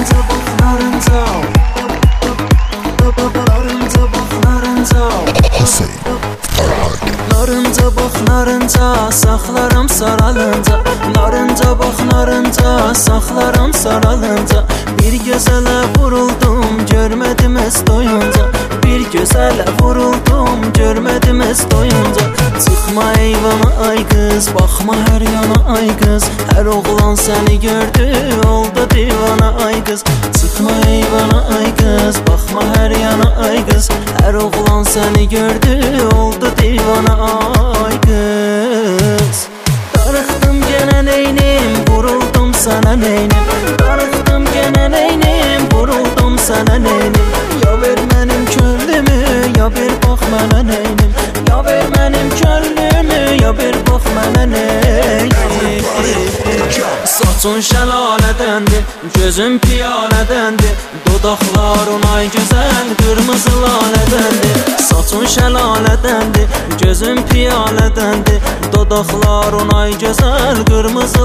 Narınca bax narınca, saxlaram saralınca. Narınca bax narınca, saxlaram saralınca. Bir gözələ vuruldum, görmədim ez doyunca. Bir gözələ vuruldum, görmədim ez doyunca. Çıxma eyvana ay qız, baxma hər yana ay qız. Hər oğlan səni gördü, oldu divana ay qız. Çıxma eyvana ay qız, baxma hər yana ay qız. Hər oğlan səni gördü, oldu divana ay qız. Darıxdım genə neynim, vuruldum sənə neynim. Darıxdım genə neynim, vuruldum sənə neynim. Ya ver mənim könlümü, ya ver bax mənə neynim. Ya ver mənim könlümü, ya ver bax mənə neynim. Saçın şəlalədəndir, gözün piyalədəndir. Dodaqların ay gözəl, qırmızı lalədəndir. Saçın şəlalədəndir, gözün piyalədəndir. Dodaqların ay gözəl, qırmızı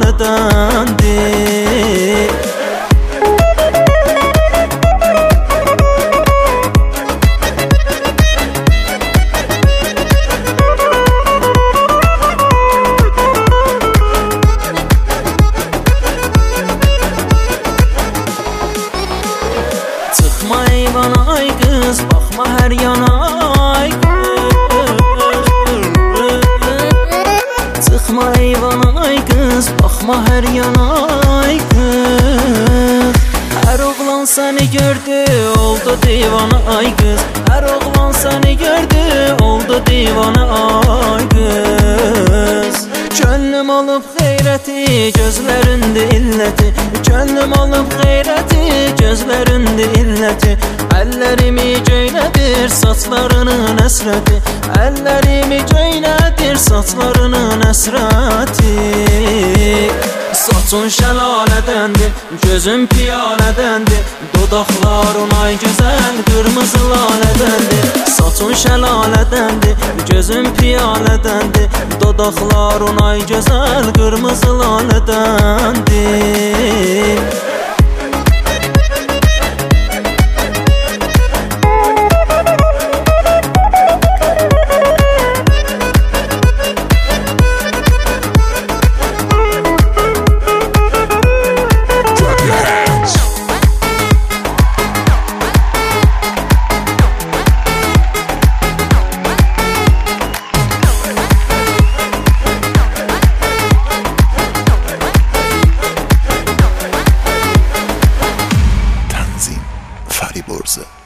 lalədəndir. Çıxma eyvana ay qız, baxma hər yana ay qız. Çıxma eyvana ay qız, baxma hər yana ay qız. Hər oğlan səni gördü, oldu divana ay qız. Hər oğlan səni gördü, oldu divana ay qız. Könlüm alıb xeyrəti, gözlərində illəti. Könlüm alıb xeyrəti, gözlərində illəti. Əllərimi göylədir, saçlarının əsrəti. Əllərimi göylədir, saçlarının əsrəti. Saçın şəlalədəndir, gözün piyalədəndir. Dodaqların ay gözəl, qırmızı lalədəndir. Saçın şəlalədəndir, gözün piyalədəndir. Dodaqların ay gözəl, qırmızı lalədəndir. Fariborza.